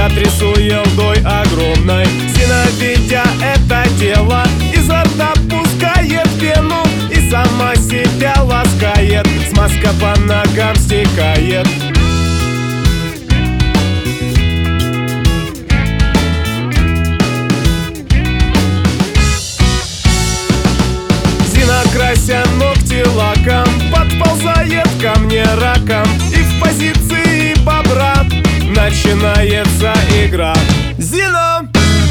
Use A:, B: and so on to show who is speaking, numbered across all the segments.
A: Я трясу елдой огромной, Зина, видя это дело, изо рта пускает пену и сама себя ласкает. Смазка по ногам стекает. Зина, крася ногти лаком, подползает ко мне раком, и в позиции бобра начинается игра. Зина,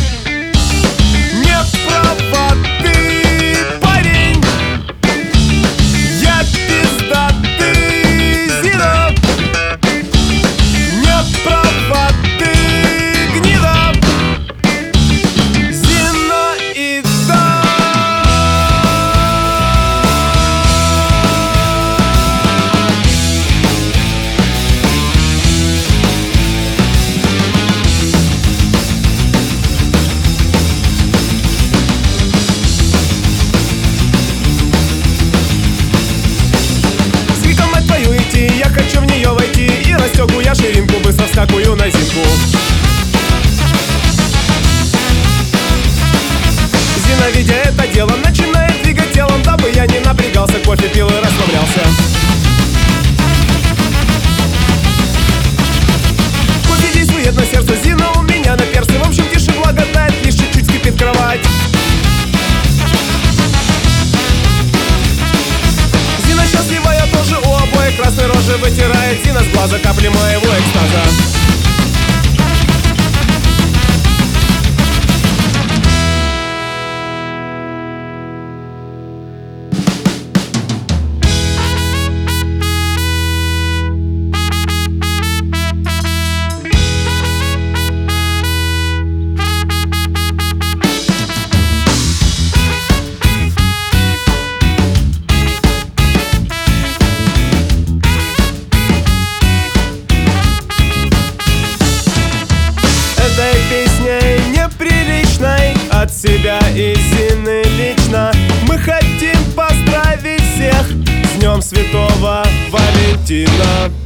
A: не права ты, парень, я пиздатый. Зина, не права ты, гнида. Зина и да. Я хочу в нее войти и расстегну я ширинку, быстро вскакую на зимку. Зина, видя это дело, начинает двигать телом, дабы я не напрягался, кофе пил и расслаблялся. Кофе действует на сердце, Зина у меня на перце. В общем, тише благодать, лишь чуть-чуть скрипит кровать. Зина счастливая тоже у обоих, красной рожи вытирает Зина с глаза капли моего экстаза. Этой песней неприличной от себя и Зины лично мы хотим поздравить всех с Днем Святого Валентина.